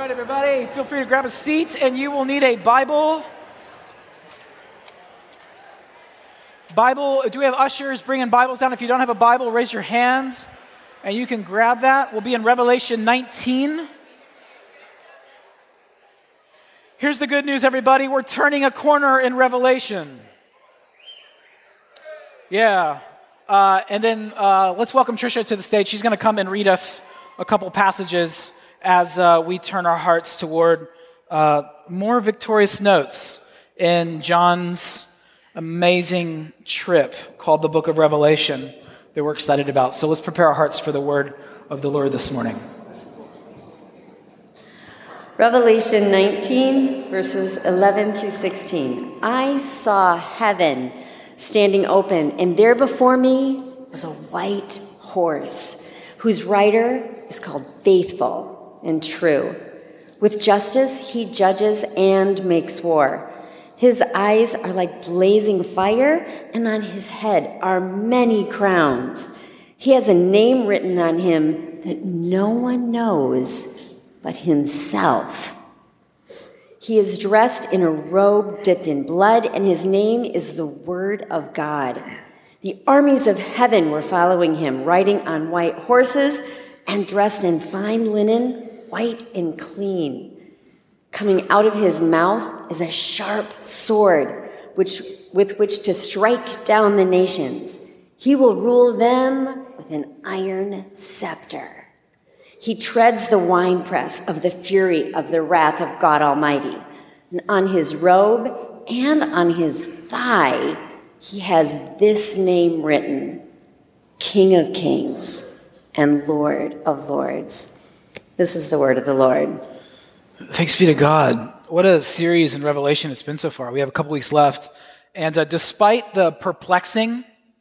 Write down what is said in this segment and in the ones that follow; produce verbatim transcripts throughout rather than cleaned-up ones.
right, everybody, feel free to grab a seat, and you will need a Bible. Bible, do we have ushers bringing Bibles down? If you don't have a Bible, raise your hands, and you can grab that. We'll be in Revelation nineteen. Here's the good news, everybody. We're turning a corner in Revelation. Yeah. Uh, and then uh, let's welcome Tricia to the stage. She's going to come and read us a couple passages as uh, we turn our hearts toward uh, more victorious notes in John's amazing trip called the Book of Revelation that we're excited about. So let's prepare our hearts for the word of the Lord this morning. Revelation nineteen, verses eleven through sixteen. I saw heaven standing open, and there before me was a white horse, whose rider is called Faithful and True. With justice he judges and makes war. His eyes are like blazing fire, and on his head are many crowns. He has a name written on him that no one knows but himself. He is dressed in a robe dipped in blood, and his name is the Word of God. The armies of heaven were following him, riding on white horses and dressed in fine linen, white and clean. Coming out of his mouth is a sharp sword, which, with which to strike down the nations. He will rule them with an iron scepter. He treads the winepress of the fury of the wrath of God Almighty. And on his robe and on his thigh, he has this name written: King of Kings and Lord of Lords. This is the word of the Lord. Thanks be to God. What a series in Revelation it's been so far. We have a couple weeks left. And uh, despite the perplexing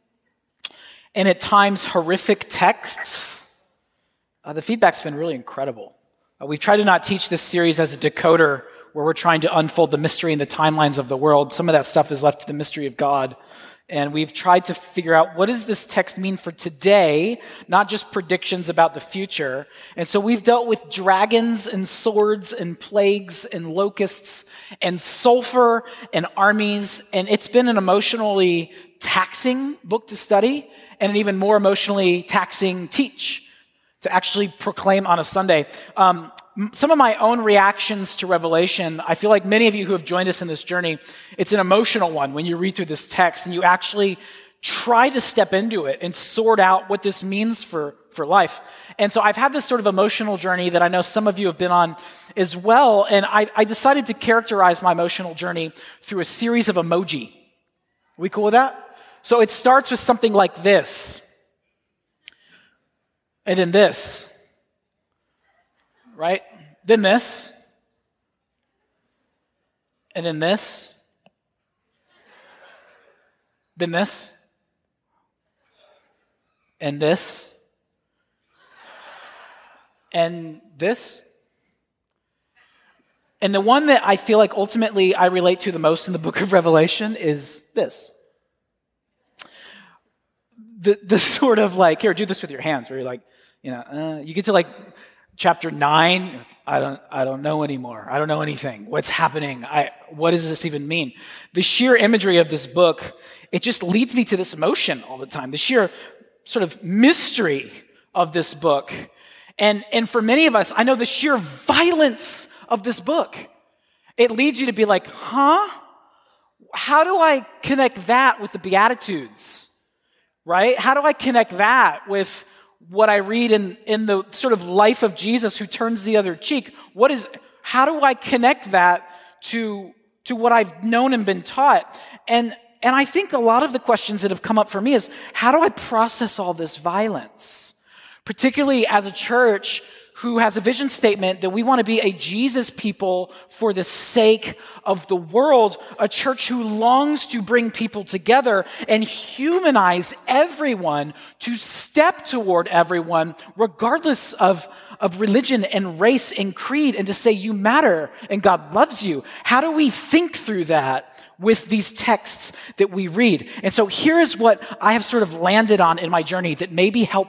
and at times horrific texts, uh, the feedback's been really incredible. Uh, we've tried to not teach this series as a decoder where we're trying to unfold the mystery and the timelines of the world. Some of that stuff is left to the mystery of God. And we've tried to figure out, what does this text mean for today, not just predictions about the future. And so we've dealt with dragons and swords and plagues and locusts and sulfur and armies. And it's been an emotionally taxing book to study and an even more emotionally taxing teach to actually proclaim on a Sunday. Um, Some of my own reactions to Revelation, I feel like many of you who have joined us in this journey, it's an emotional one when you read through this text and you actually try to step into it and sort out what this means for, for life. And so I've had this sort of emotional journey that I know some of you have been on as well, and I, I decided to characterize my emotional journey through a series of emoji. Are we cool with that? So it starts with something like this, and then this. Right? Then this. And then this. Then this. And this. And this. And the one that I feel like ultimately I relate to the most in the book of Revelation is this. The, the sort of like, here, do this with your hands, where you're like, you know, uh, you get to like, Chapter nine, I don't I don't know anymore. I don't know anything. What's happening? I what does this even mean? The sheer imagery of this book, it just leads me to this emotion all the time. The sheer sort of mystery of this book. And, and for many of us, I know the sheer violence of this book. It leads you to be like, huh? How do I connect that with the Beatitudes? Right? How do I connect that with what I read in, in the sort of life of Jesus who turns the other cheek? What is, how do I connect that to, to what I've known and been taught? And, and I think a lot of the questions that have come up for me is, how do I process all this violence? Particularly as a church who has a vision statement that we want to be a Jesus people for the sake of the world, a church who longs to bring people together and humanize everyone, to step toward everyone, regardless of, of religion and race and creed, and to say you matter and God loves you. How do we think through that with these texts that we read? And so here is what I have sort of landed on in my journey that may be helpful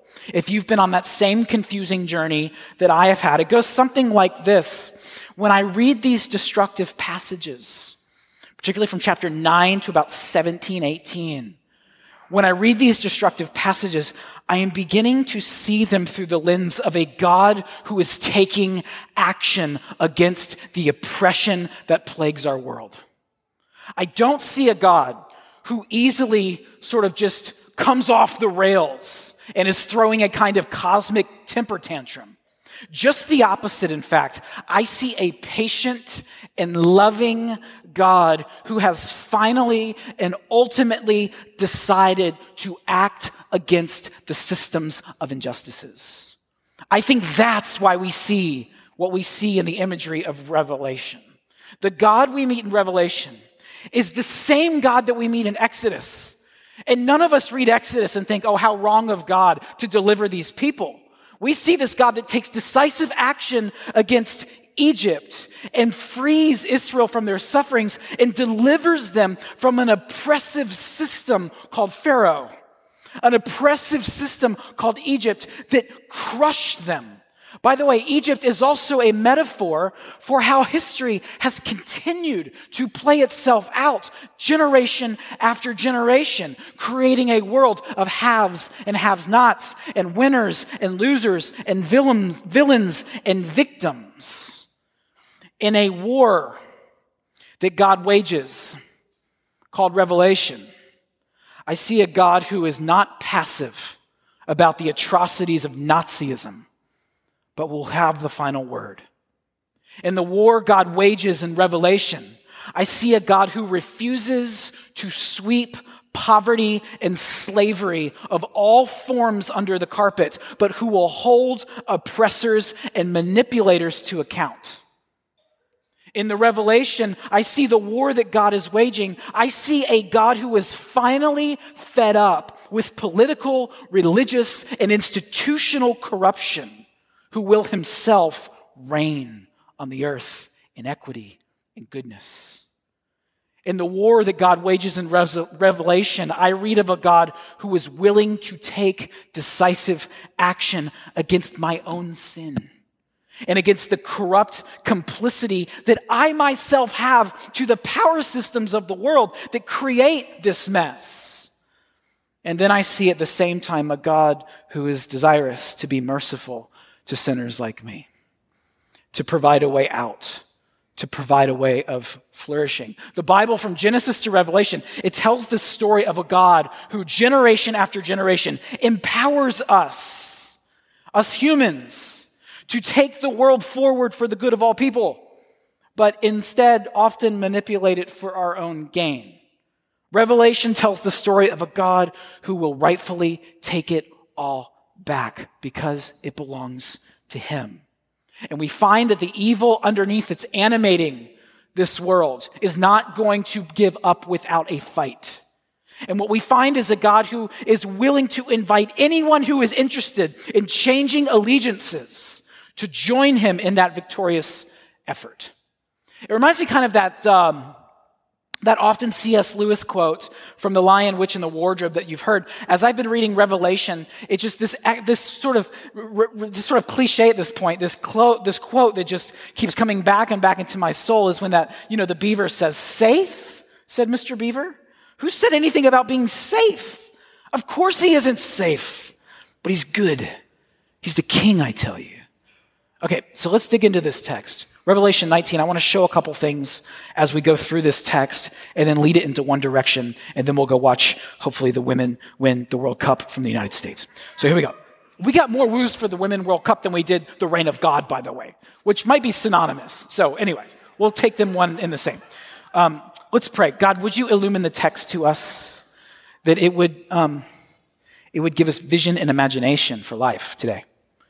If you've been on that same confusing journey that I have had, it goes something like this. When I read these destructive passages, particularly from chapter nine to about seventeen, eighteen, when I read these destructive passages, I am beginning to see them through the lens of a God who is taking action against the oppression that plagues our world. I don't see a God who easily sort of just comes off the rails and is throwing a kind of cosmic temper tantrum. Just the opposite, in fact. I see a patient and loving God who has finally and ultimately decided to act against the systems of injustices. I think that's why we see what we see in the imagery of Revelation. The God we meet in Revelation is the same God that we meet in Exodus. And none of us read Exodus and think, oh, how wrong of God to deliver these people. We see this God that takes decisive action against Egypt and frees Israel from their sufferings and delivers them from an oppressive system called Pharaoh, an oppressive system called Egypt that crushed them. By the way, Egypt is also a metaphor for how history has continued to play itself out generation after generation, creating a world of haves and have-nots and winners and losers and villains, villains and victims. In a war that God wages called Revelation, I see a God who is not passive about the atrocities of Nazism, but will have the final word. In the war God wages in Revelation, I see a God who refuses to sweep poverty and slavery of all forms under the carpet, but who will hold oppressors and manipulators to account. In the Revelation, I see the war that God is waging. I see a God who is finally fed up with political, religious, and institutional corruption, who will himself reign on the earth in equity and goodness. In the war that God wages in Revelation, I read of a God who is willing to take decisive action against my own sin and against the corrupt complicity that I myself have to the power systems of the world that create this mess. And then I see at the same time a God who is desirous to be merciful to sinners like me, to provide a way out, to provide a way of flourishing. The Bible, from Genesis to Revelation, it tells the story of a God who generation after generation empowers us, us humans, to take the world forward for the good of all people, but instead often manipulate it for our own gain. Revelation tells the story of a God who will rightfully take it all back because it belongs to him. And we find that the evil underneath that's animating this world is not going to give up without a fight. And what we find is a God who is willing to invite anyone who is interested in changing allegiances to join him in that victorious effort. It reminds me kind of that um, That often C S Lewis quote from The Lion, Witch, and the Wardrobe that you've heard. As I've been reading Revelation, it's just this this sort of this sort of cliche at this point. This quote, this quote that just keeps coming back and back into my soul is when that you know the beaver says, "Safe?" said Mister Beaver. Who said anything about being safe? Of course he isn't safe, but he's good. He's the king, I tell you. Okay, so let's dig into this text. Revelation nineteen, I want to show a couple things as we go through this text and then lead it into one direction, and then we'll go watch, hopefully, the women win the World Cup from the United States. So here we go. We got more woos for the Women World Cup than we did the reign of God, by the way, which might be synonymous. So anyway, we'll take them one in the same. Um, let's pray. God, would you illumine the text to us, that it would, um, it would give us vision and imagination for life today.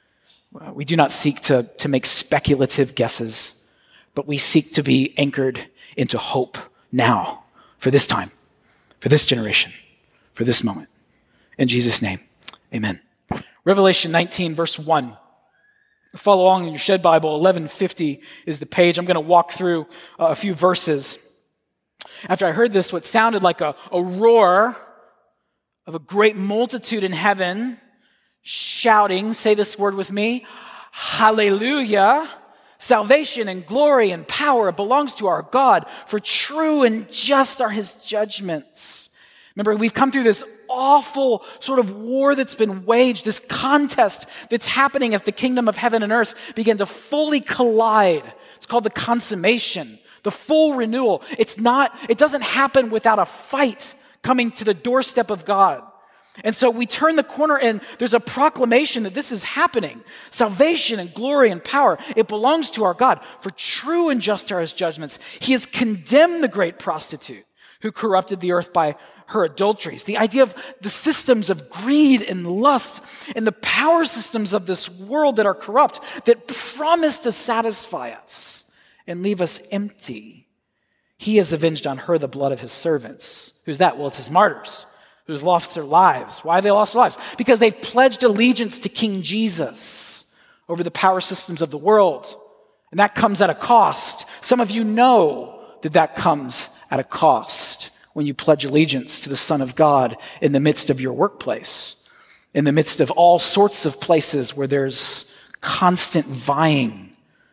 We do not seek to, to make speculative guesses, but we seek to be anchored into hope now, for this time, for this generation, for this moment. In Jesus' name, amen. Revelation nineteen, verse one. Follow along in your Shed Bible. eleven fifty is the page. I'm going to walk through uh, a few verses. After I heard this, what sounded like a, a roar of a great multitude in heaven shouting, say this word with me, hallelujah. Salvation and glory and power belongs to our God, for true and just are his judgments. Remember, we've come through this awful sort of war that's been waged, this contest that's happening as the kingdom of heaven and earth begin to fully collide. It's called the consummation, the full renewal. It's not, it doesn't happen without a fight coming to the doorstep of God. And so we turn the corner and there's a proclamation that this is happening. Salvation and glory and power, it belongs to our God. For true and just are his judgments. He has condemned the great prostitute who corrupted the earth by her adulteries. The idea of the systems of greed and lust and the power systems of this world that are corrupt, that promise to satisfy us and leave us empty. He has avenged on her the blood of his servants. Who's that? Well, it's his martyrs who've lost their lives. Why have they lost their lives? Because they've pledged allegiance to King Jesus over the power systems of the world. And that comes at a cost. Some of you know that that comes at a cost when you pledge allegiance to the Son of God in the midst of your workplace, in the midst of all sorts of places where there's constant vying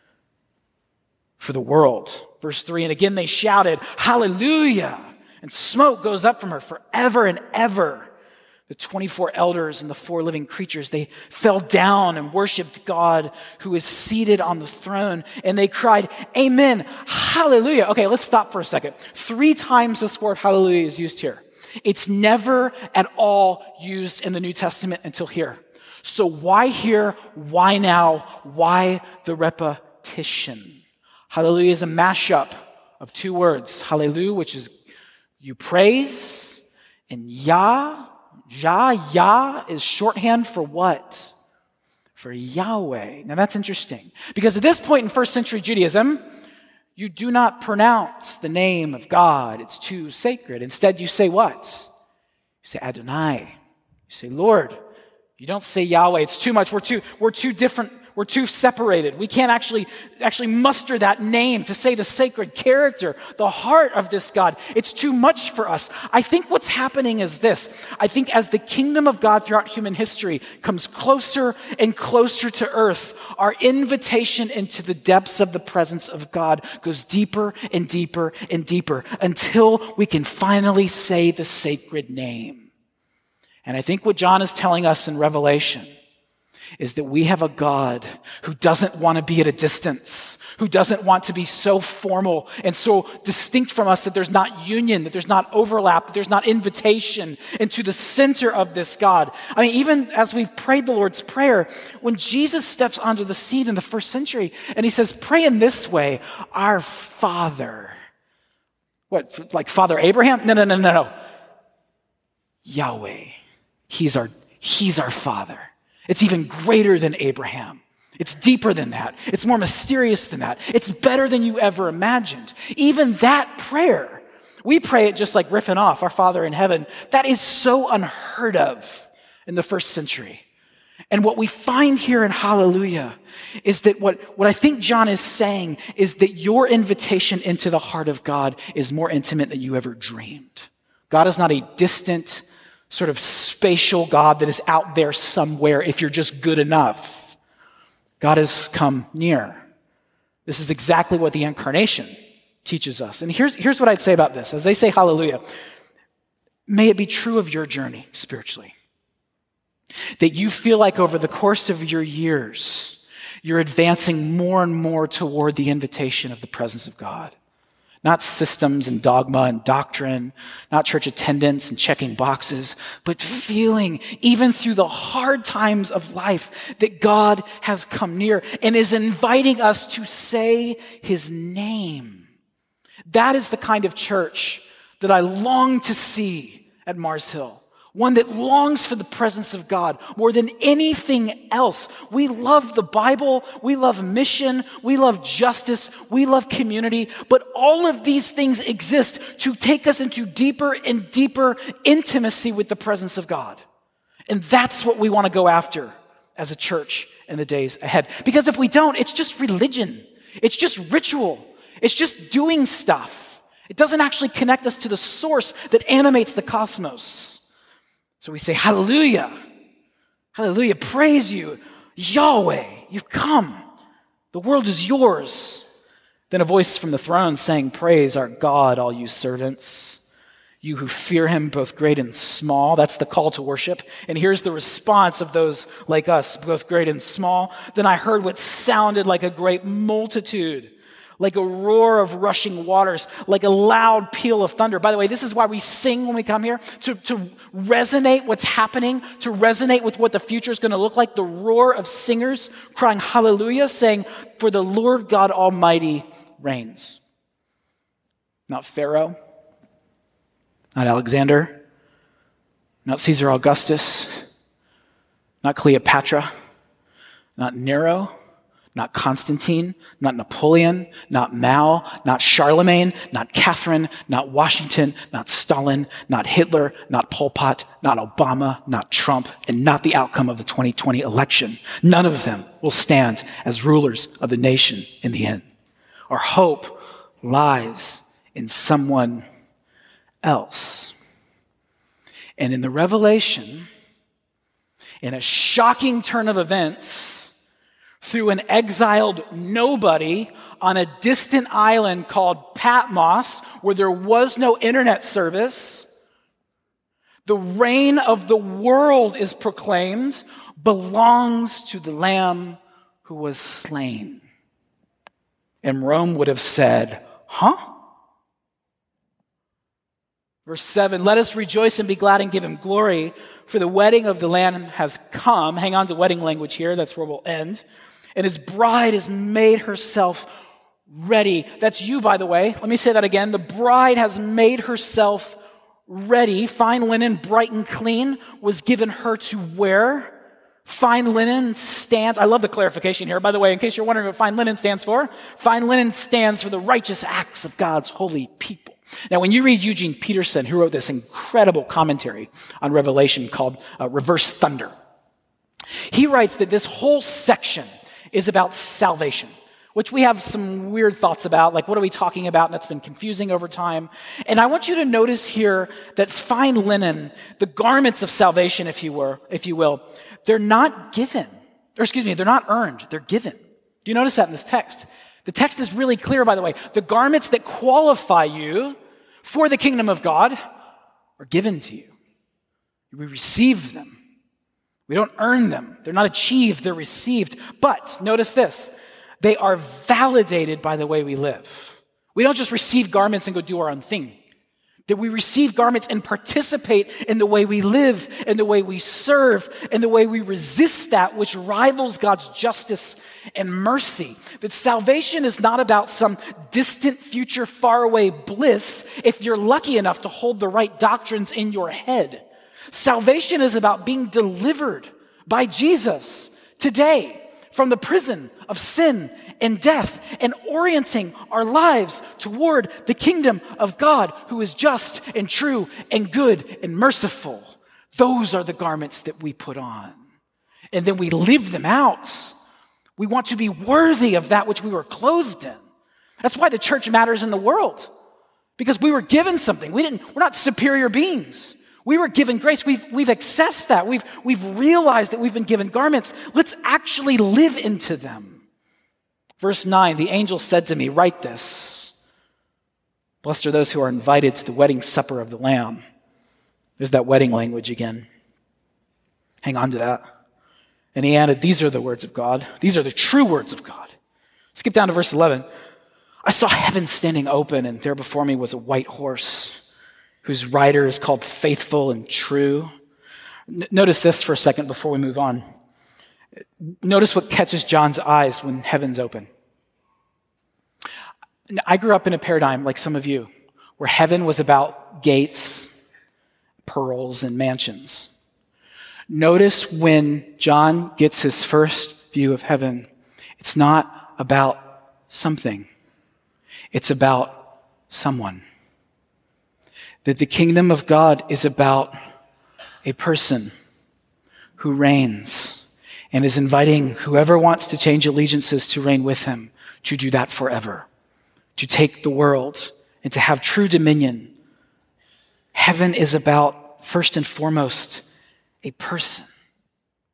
for the world. Verse three, and again they shouted, hallelujah, and smoke goes up from her forever and ever. The twenty-four elders and the four living creatures, they fell down and worshiped God who is seated on the throne, and they cried, amen, hallelujah. Okay, let's stop for a second. Three times this word hallelujah is used here. It's never at all used in the New Testament until here. So why here? Why now? Why the repetition? Hallelujah is a mashup of two words. Hallelujah, which is you praise, and Yah, Yah, Yah is shorthand for what? For Yahweh. Now that's interesting, because at this point in first century Judaism, you do not pronounce the name of God. It's too sacred. Instead, you say what? You say Adonai. You say Lord. You don't say Yahweh. It's too much. We're too, we're too different. We're too separated. We can't actually, actually muster that name to say the sacred character, the heart of this God. It's too much for us. I think what's happening is this. I think as the kingdom of God throughout human history comes closer and closer to earth, our invitation into the depths of the presence of God goes deeper and deeper and deeper until we can finally say the sacred name. And I think what John is telling us in Revelation is that we have a God who doesn't want to be at a distance, who doesn't want to be so formal and so distinct from us that there's not union, that there's not overlap, that there's not invitation into the center of this God. I mean, even as we've prayed the Lord's Prayer, when Jesus steps onto the scene in the first century and he says, pray in this way, our Father. What, like Father Abraham? No, no, no, no, no. Yahweh. He's our, he's our Father. It's even greater than Abraham. It's deeper than that. It's more mysterious than that. It's better than you ever imagined. Even that prayer, we pray it just like riffing off, our Father in heaven. That is so unheard of in the first century. And what we find here in Hallelujah is that what, what I think John is saying is that your invitation into the heart of God is more intimate than you ever dreamed. God is not a distant, sort of spatial God that is out there somewhere if you're just good enough. God has come near. This is exactly what the incarnation teaches us. And here's, here's what I'd say about this. As they say hallelujah, may it be true of your journey spiritually, that you feel like over the course of your years, you're advancing more and more toward the invitation of the presence of God. Not systems and dogma and doctrine, not church attendance and checking boxes, but feeling, even through the hard times of life, that God has come near and is inviting us to say his name. That is the kind of church that I long to see at Mars Hill. One that longs for the presence of God more than anything else. We love the Bible, we love mission, we love justice, we love community, but all of these things exist to take us into deeper and deeper intimacy with the presence of God. And that's what we want to go after as a church in the days ahead. Because if we don't, it's just religion. It's just ritual. It's just doing stuff. It doesn't actually connect us to the source that animates the cosmos. So we say, hallelujah, Hallelujah. Praise you, Yahweh. You've come. The world is yours. Then a voice from the throne saying, praise our God, all you servants, you who fear him, both great and small. That's the call to worship. And here's the response of those like us, both great and small. Then I heard what sounded like a great multitude, like a roar of rushing waters, like a loud peal of thunder. By the way, this is why we sing when we come here, to, to resonate what's happening, to resonate with what the future is going to look like. The roar of singers crying hallelujah, saying, for the Lord God Almighty reigns. Not Pharaoh, not Alexander, not Caesar Augustus, not Cleopatra, not Nero, not Constantine, not Napoleon, not Mao, not Charlemagne, not Catherine, not Washington, not Stalin, not Hitler, not Pol Pot, not Obama, not Trump, and not the outcome of the twenty twenty election. None of them will stand as rulers of the nation in the end. Our hope lies in someone else. And in the Revelation, in a shocking turn of events, through an exiled nobody on a distant island called Patmos, where there was no internet service, the reign of the world is proclaimed, belongs to the Lamb who was slain. And Rome would have said, huh? Verse seven, let us rejoice and be glad and give him glory, for the wedding of the Lamb has come. Hang on to wedding language here, that's where we'll end. And his bride has made herself ready. That's you, by the way. Let me say that again. The bride has made herself ready. Fine linen, bright and clean, was given her to wear. Fine linen stands, I love the clarification here. By the way, in case you're wondering what fine linen stands for, fine linen stands for the righteous acts of God's holy people. Now, when you read Eugene Peterson, who wrote this incredible commentary on Revelation called uh, Reverse Thunder, he writes that this whole section is about salvation, which we have some weird thoughts about, like what are we talking about? And that's been confusing over time. And I want you to notice here that fine linen, the garments of salvation, if you were, if you will, they're not given, or excuse me, they're not earned, they're given. Do you notice that in this text? The text is really clear, by the way. The garments that qualify you for the kingdom of God are given to you. We receive them. We don't earn them. They're not achieved, they're received. But notice this, they are validated by the way we live. We don't just receive garments and go do our own thing. That we receive garments and participate in the way we live, in the way we serve, in the way we resist that which rivals God's justice and mercy. That salvation is not about some distant future faraway bliss if you're lucky enough to hold the right doctrines in your head. Salvation is about being delivered by Jesus today from the prison of sin and death and orienting our lives toward the kingdom of God who is just and true and good and merciful. Those are the garments that we put on. And then we live them out. We want to be worthy of that which we were clothed in. That's why the church matters in the world. Because we were given something. We didn't, we're not superior beings. We were given grace. We've, we've accessed that. We've, we've realized that we've been given garments. Let's actually live into them. Verse nine, the angel said to me, write this. Blessed are those who are invited to the wedding supper of the Lamb. There's that wedding language again. Hang on to that. And he added, these are the words of God. These are the true words of God. Skip down to verse eleven. I saw heaven standing open, and there before me was a white horse, whose rider is called Faithful and True. N- notice this for a second before we move on. Notice what catches John's eyes when heaven's open. I grew up in a paradigm, like some of you, where heaven was about gates, pearls, and mansions. Notice when John gets his first view of heaven, it's not about something. It's about someone. That the kingdom of God is about a person who reigns and is inviting whoever wants to change allegiances to reign with him to do that forever, to take the world and to have true dominion. Heaven is about, first and foremost, a person.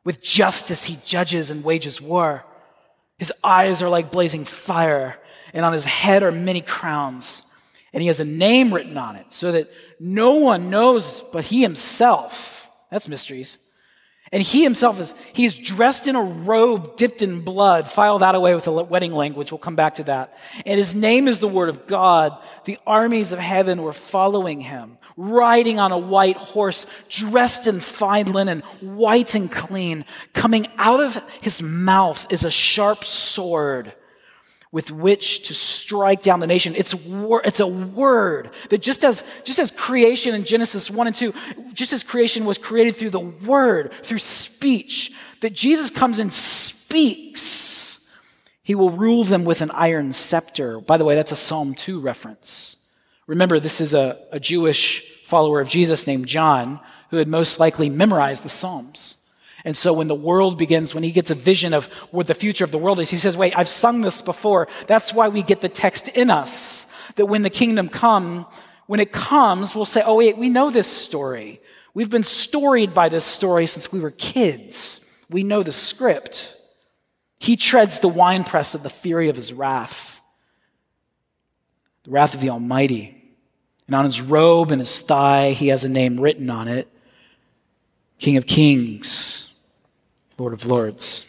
With justice he judges and wages war. His eyes are like blazing fire, and on his head are many crowns. And he has a name written on it, so that no one knows but he himself. That's mysteries. And he himself is, he is dressed in a robe dipped in blood. File that away with the wedding language. We'll come back to that. And his name is the Word of God. The armies of heaven were following him, riding on a white horse, dressed in fine linen, white and clean. Coming out of his mouth is a sharp sword with which to strike down the nation. It's wor- it's a word that just as just as creation in Genesis one and two, just as creation was created through the word, through speech, that Jesus comes and speaks. He will rule them with an iron scepter. By the way, that's a Psalm two reference. Remember, this is a, a Jewish follower of Jesus named John who had most likely memorized the Psalms. And so when the world begins, when he gets a vision of what the future of the world is, he says, wait, I've sung this before. That's why we get the text in us, that when the kingdom come, when it comes, we'll say, oh wait, we know this story. We've been storied by this story since we were kids. We know the script. He treads the winepress of the fury of his wrath, the wrath of the Almighty. And on his robe and his thigh, he has a name written on it, King of Kings, Lord of Lords.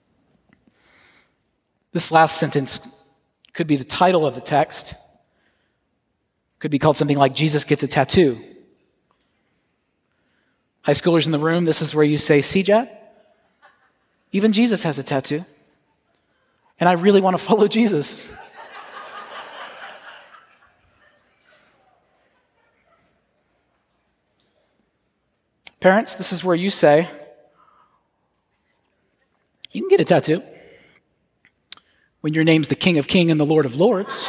This last sentence could be the title of the text. Could be called something like Jesus Gets a Tattoo. High schoolers in the room, this is where you say, see, Jad? Even Jesus has a tattoo. And I really want to follow Jesus. Parents, this is where you say, you can get a tattoo when your name's the King of Kings and the Lord of Lords.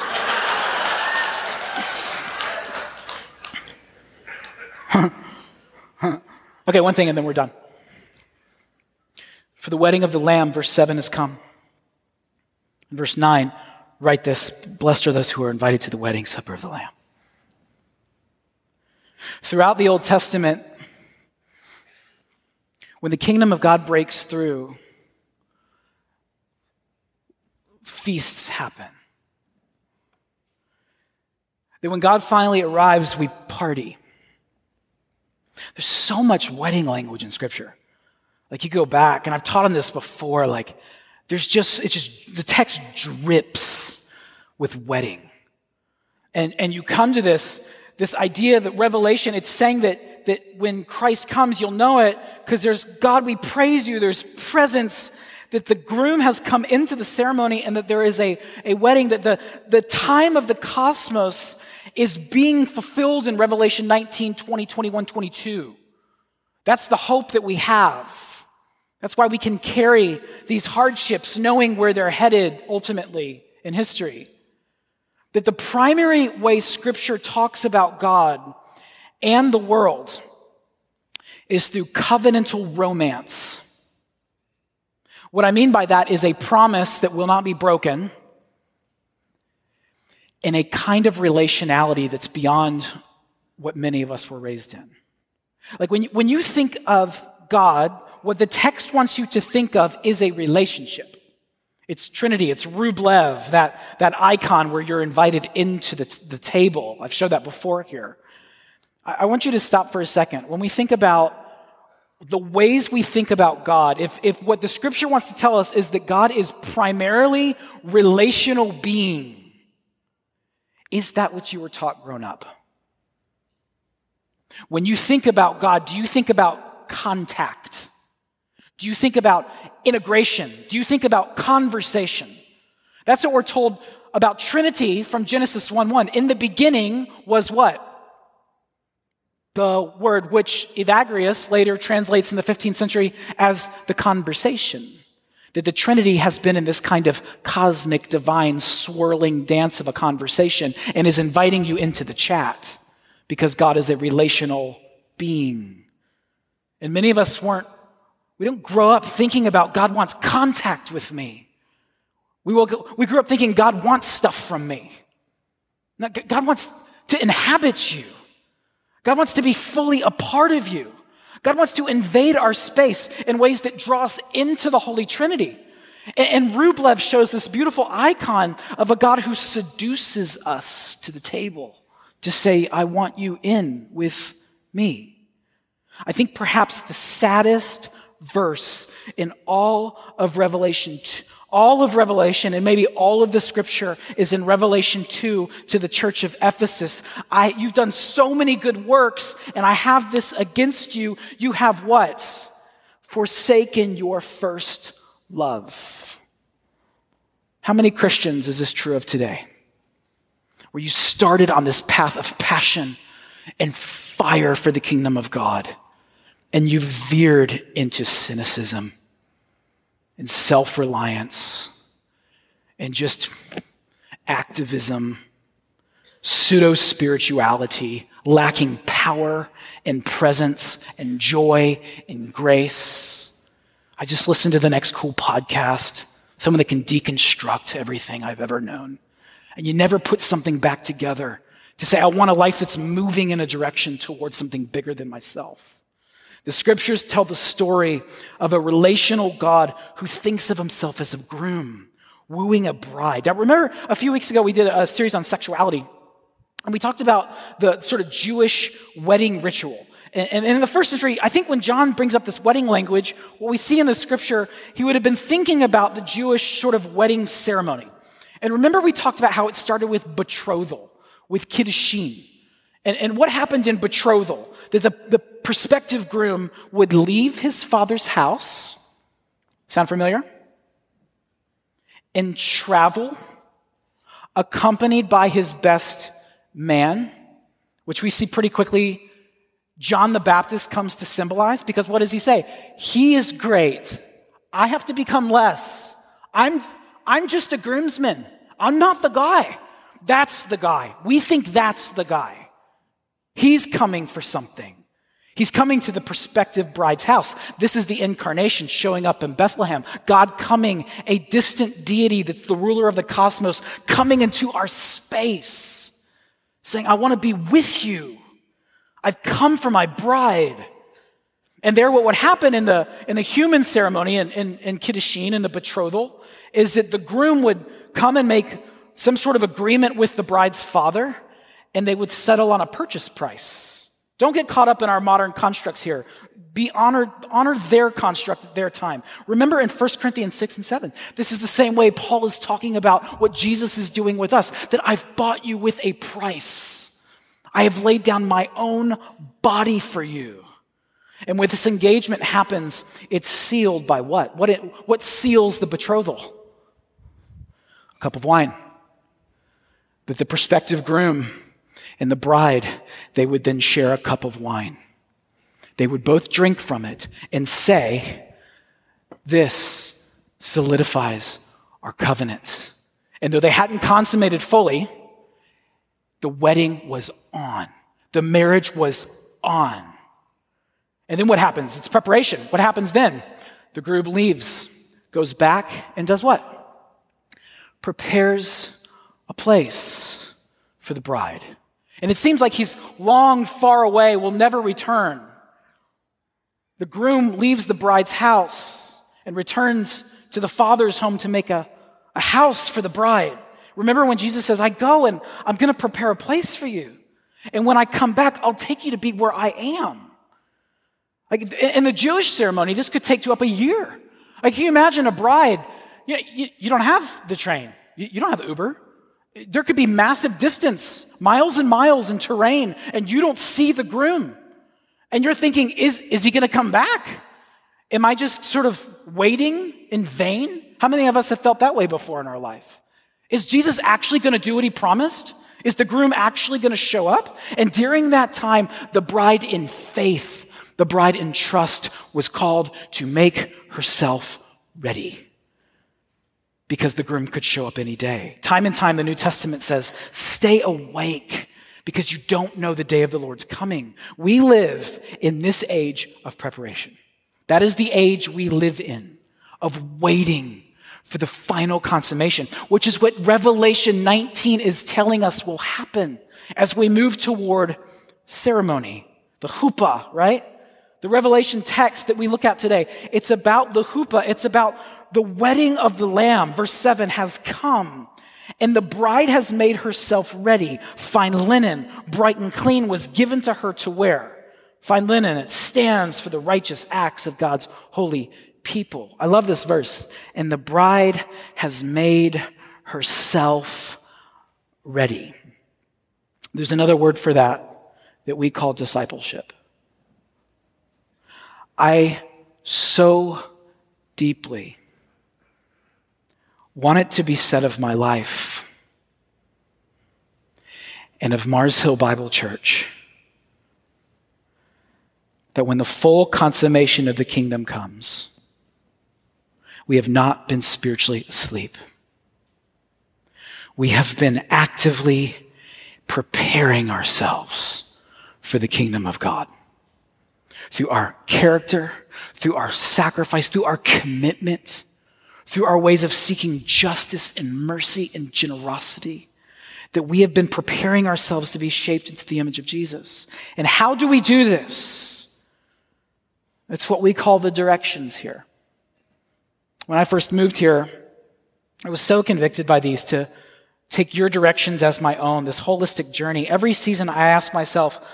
Okay, one thing and then we're done. For the wedding of the Lamb, verse seven has come. In verse nine, write this, blessed are those who are invited to the wedding supper of the Lamb. Throughout the Old Testament, when the kingdom of God breaks through, feasts happen. That when God finally arrives, we party. There's so much wedding language in Scripture. Like you go back, and I've taught on this before, like there's just, it's just, the text drips with wedding. And, and you come to this, this idea that Revelation, it's saying that, that when Christ comes, you'll know it, because there's, God, we praise you, there's presence, that the groom has come into the ceremony, and that there is a, a wedding, that the, the time of the cosmos is being fulfilled in Revelation nineteen, twenty, twenty-one, twenty-two. That's the hope that we have. That's why we can carry these hardships knowing where they're headed ultimately in history. That the primary way Scripture talks about God and the world is through covenantal romance. What I mean by that is a promise that will not be broken in a kind of relationality that's beyond what many of us were raised in. Like when you, when you think of God, what the text wants you to think of is a relationship. It's Trinity, it's Rublev, that, that icon where you're invited into the, the table. I've showed that before here. I, I want you to stop for a second. When we think about the ways we think about God, if, if what the Scripture wants to tell us is that God is primarily relational being, is that what you were taught growing up? When you think about God, do you think about contact? Do you think about integration? Do you think about conversation? That's what we're told about Trinity from Genesis one one. In the beginning was what? The word which Evagrius later translates in the fifteenth century as the conversation. That the Trinity has been in this kind of cosmic, divine, swirling dance of a conversation and is inviting you into the chat because God is a relational being. And many of us weren't, we don't grow up thinking about God wants contact with me. We, will, we grew up thinking God wants stuff from me. Now, God wants to inhabit you. God wants to be fully a part of you. God wants to invade our space in ways that draw us into the Holy Trinity. And Rublev shows this beautiful icon of a God who seduces us to the table to say, I want you in with me. I think perhaps the saddest verse in all of Revelation, all of Revelation, and maybe all of the scripture is in Revelation two to the church of Ephesus. I, you've done so many good works, and I have this against you. You have what? Forsaken your first love. How many Christians is this true of today? Where you started on this path of passion and fire for the kingdom of God, and you veered into cynicism and self-reliance and just activism, pseudo-spirituality, lacking power and presence and joy and grace. I just listened to the next cool podcast, someone that can deconstruct everything I've ever known. And you never put something back together to say, I want a life that's moving in a direction towards something bigger than myself. The scriptures tell the story of a relational God who thinks of himself as a groom, wooing a bride. Now, remember a few weeks ago we did a series on sexuality, and we talked about the sort of Jewish wedding ritual. And, and in the first century, I think when John brings up this wedding language, what we see in the scripture, he would have been thinking about the Jewish sort of wedding ceremony. And remember we talked about how it started with betrothal, with kiddushin. And, and what happened in betrothal? That the, the prospective groom would leave his father's house, sound familiar? And travel, accompanied by his best man, which we see pretty quickly John the Baptist comes to symbolize, because what does he say? He is great. I have to become less. I'm, I'm just a groomsman. I'm not the guy. That's the guy. We think that's the guy. He's coming for something. He's coming to the prospective bride's house. This is the incarnation showing up in Bethlehem. God coming, a distant deity that's the ruler of the cosmos, coming into our space, saying, I want to be with you. I've come for my bride. And there, what would happen in the, in the human ceremony, in, in, in kiddushin, in the betrothal, is that the groom would come and make some sort of agreement with the bride's father, and they would settle on a purchase price. Don't get caught up in our modern constructs here. Be honored, honor their construct at their time. Remember in First Corinthians six and seven, this is the same way Paul is talking about what Jesus is doing with us, that I've bought you with a price. I have laid down my own body for you. And when this engagement happens, it's sealed by what? What, it, what seals the betrothal? A cup of wine. That the prospective groom and the bride, they would then share a cup of wine. They would both drink from it and say, this solidifies our covenant. And though they hadn't consummated fully, the wedding was on. The marriage was on. And then what happens? It's preparation. What happens then? The groom leaves, goes back, and does what? Prepares a place for the bride. And it seems like he's long, far away, will never return. The groom leaves the bride's house and returns to the father's home to make a, a house for the bride. Remember when Jesus says, I go and I'm going to prepare a place for you. And when I come back, I'll take you to be where I am. Like in the Jewish ceremony, this could take you up a year. Like, can you imagine a bride? You, you, you don't have the train. You, you don't have Uber. There could be massive distance, miles and miles in terrain, and you don't see the groom. And you're thinking, is, is he going to come back? Am I just sort of waiting in vain? How many of us have felt that way before in our life? Is Jesus actually going to do what he promised? Is the groom actually going to show up? And during that time, the bride in faith, the bride in trust was called to make herself ready. Because the groom could show up any day. Time and time, the New Testament says, stay awake because you don't know the day of the Lord's coming. We live in this age of preparation. That is the age we live in, of waiting for the final consummation, which is what Revelation nineteen is telling us will happen as we move toward ceremony, the chuppah, right? The Revelation text that we look at today, it's about the chuppah. It's about the wedding of the Lamb. Verse seven has come, and the bride has made herself ready. Fine linen, bright and clean, was given to her to wear. Fine linen, it stands for the righteous acts of God's holy people. I love this verse. And the bride has made herself ready. There's another word for that that we call discipleship. I so deeply want it to be said of my life and of Mars Hill Bible Church that when the full consummation of the kingdom comes, we have not been spiritually asleep. We have been actively preparing ourselves for the kingdom of God. Through our character, through our sacrifice, through our commitment, through our ways of seeking justice and mercy and generosity, that we have been preparing ourselves to be shaped into the image of Jesus. And how do we do this? It's what we call the directions here. When I first moved here, I was so convicted by these to take your directions as my own, this holistic journey. Every season I ask myself,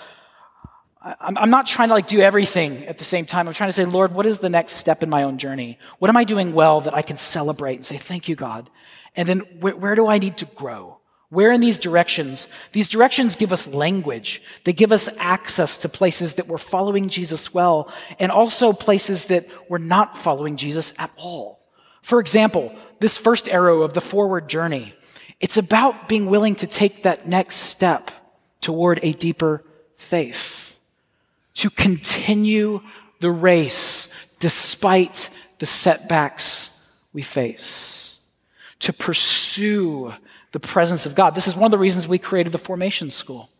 I'm not trying to like do everything at the same time. I'm trying to say, Lord, what is the next step in my own journey? What am I doing well that I can celebrate and say, thank you, God? And then where, where do I need to grow? Where in these directions? These directions give us language. They give us access to places that we're following Jesus well, and also places that we're not following Jesus at all. For example, this first arrow of the forward journey, it's about being willing to take that next step toward a deeper faith. To continue the race despite the setbacks we face. To pursue the presence of God. This is one of the reasons we created the Formation School.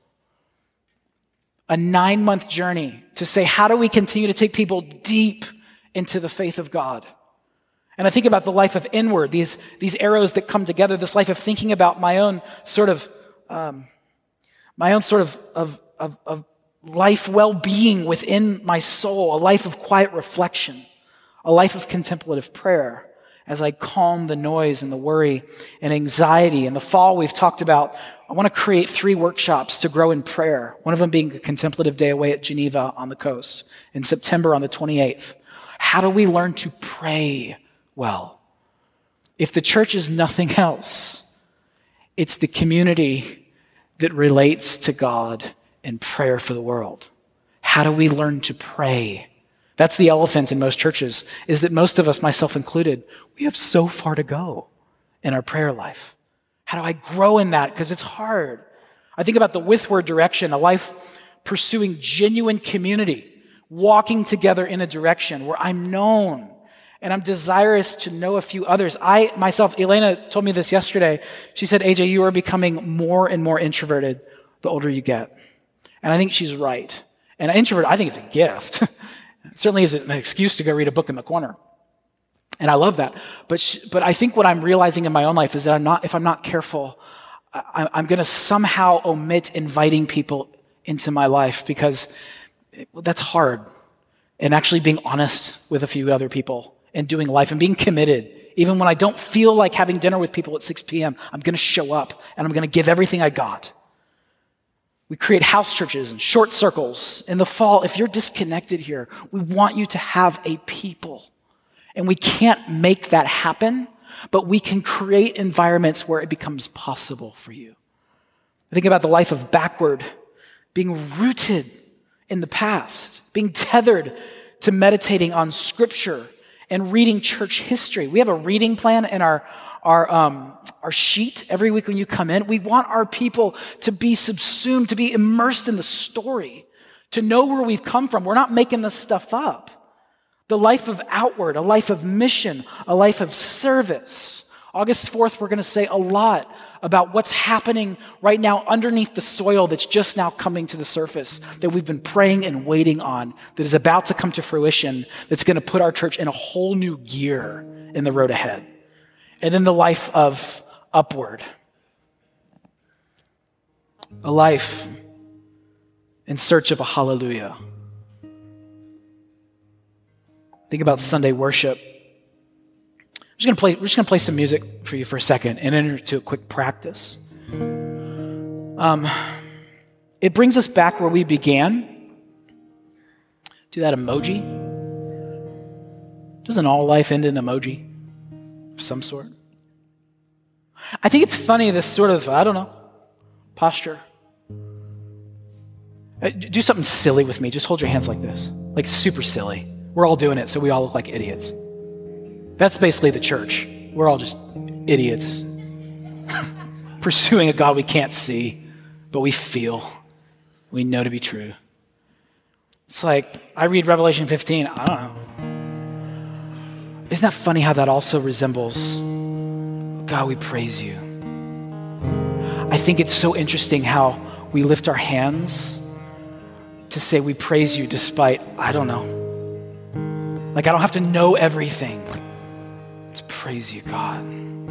A nine-month journey to say, how do we continue to take people deep into the faith of God? And I think about the life of inward, these, these arrows that come together, this life of thinking about my own sort of, um, my own sort of, of, of, of life well-being within my soul, a life of quiet reflection, a life of contemplative prayer as I calm the noise and the worry and anxiety. In the fall, we've talked about, I want to create three workshops to grow in prayer, one of them being a contemplative day away at Geneva on the coast in September on the twenty-eighth. How do we learn to pray well? If the church is nothing else, it's the community that relates to God and prayer for the world. How do we learn to pray? That's the elephant in most churches, is that most of us, myself included, we have so far to go in our prayer life. How do I grow in that? Because it's hard. I think about the withward direction, a life pursuing genuine community, walking together in a direction where I'm known and I'm desirous to know a few others. I, myself, Elena told me this yesterday. She said, A J, you are becoming more and more introverted the older you get. And I think she's right. And an introvert, I think it's a gift. It certainly isn't an excuse to go read a book in the corner. And I love that. But she, but I think what I'm realizing in my own life is that I'm not, if I'm not careful, I, I'm going to somehow omit inviting people into my life because it, well, that's hard. And actually being honest with a few other people and doing life and being committed. Even when I don't feel like having dinner with people at six p.m., I'm going to show up and I'm going to give everything I got. We create house churches and short circles. In the fall, if you're disconnected here, we want you to have a people. And we can't make that happen, but we can create environments where it becomes possible for you. I think about the life of backward, being rooted in the past, being tethered to meditating on scripture and reading church history. We have a reading plan in our Our, um, our sheet every week when you come in. We want our people to be subsumed, to be immersed in the story, to know where we've come from. We're not making this stuff up. The life of outward, a life of mission, a life of service. August fourth, we're going to say a lot about what's happening right now underneath the soil that's just now coming to the surface, that we've been praying and waiting on, that is about to come to fruition, that's going to put our church in a whole new gear in the road ahead. And then the life of upward. A life in search of a hallelujah. Think about Sunday worship. We're just gonna play, we're just gonna play some music for you for a second and enter into a quick practice. Um, it brings us back where we began. Do that emoji. Doesn't all life end in emoji of some sort? I think it's funny, this sort of, I don't know, posture. Do something silly with me. Just hold your hands like this. Like super silly. We're all doing it, so we all look like idiots. That's basically the church. We're all just idiots. Pursuing a God we can't see, but we feel, we know to be true. It's like, I read Revelation fifteen, I don't know. Isn't that funny how that also resembles, God, we praise you. I think it's so interesting how we lift our hands to say we praise you despite, I don't know. Like I don't have to know everything to praise you, God.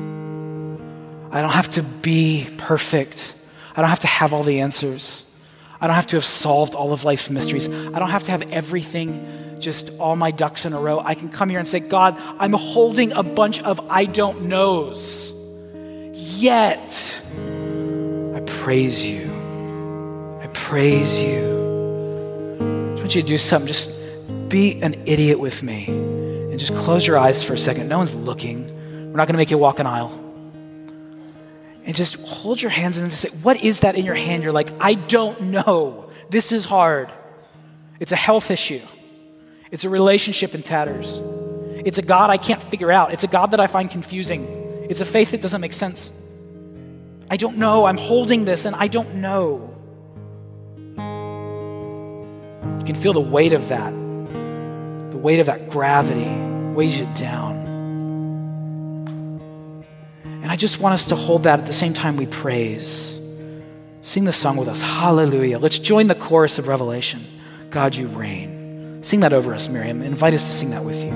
I don't have to be perfect. I don't have to have all the answers. I don't have to have solved all of life's mysteries. I don't have to have everything, just all my ducks in a row. I can come here and say, God, I'm holding a bunch of I don't knows. Yet, I praise you. I praise you. I just want you to do something. Just be an idiot with me. And just close your eyes for a second. No one's looking. We're not going to make you walk an aisle. And just hold your hands and say, what is that in your hand? You're like, I don't know. This is hard. It's a health issue. It's a relationship in tatters. It's a God I can't figure out. It's a God that I find confusing. It's a faith that doesn't make sense. I don't know. I'm holding this and I don't know. You can feel the weight of that. The weight of that gravity weighs you down. And I just want us to hold that at the same time we praise. Sing the song with us. Hallelujah. Let's join the chorus of Revelation. God, you reign. Sing that over us, Miriam. Invite us to sing that with you.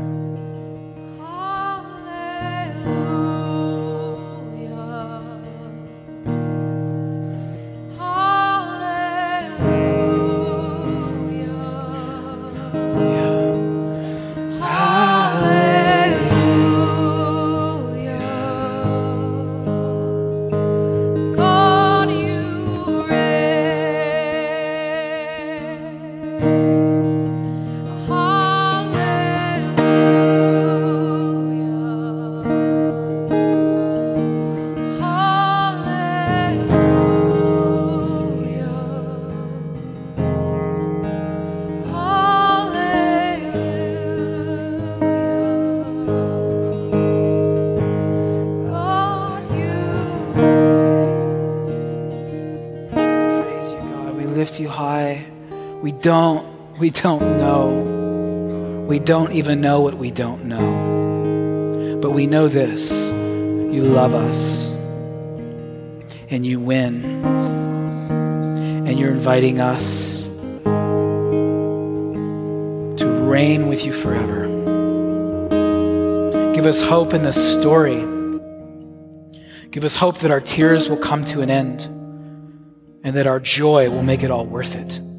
You high. We don't, we don't know. We don't even know what we don't know. But we know this. You love us. And you win. And you're inviting us to reign with you forever. Give us hope in this story. Give us hope that our tears will come to an end. And that our joy will make it all worth it.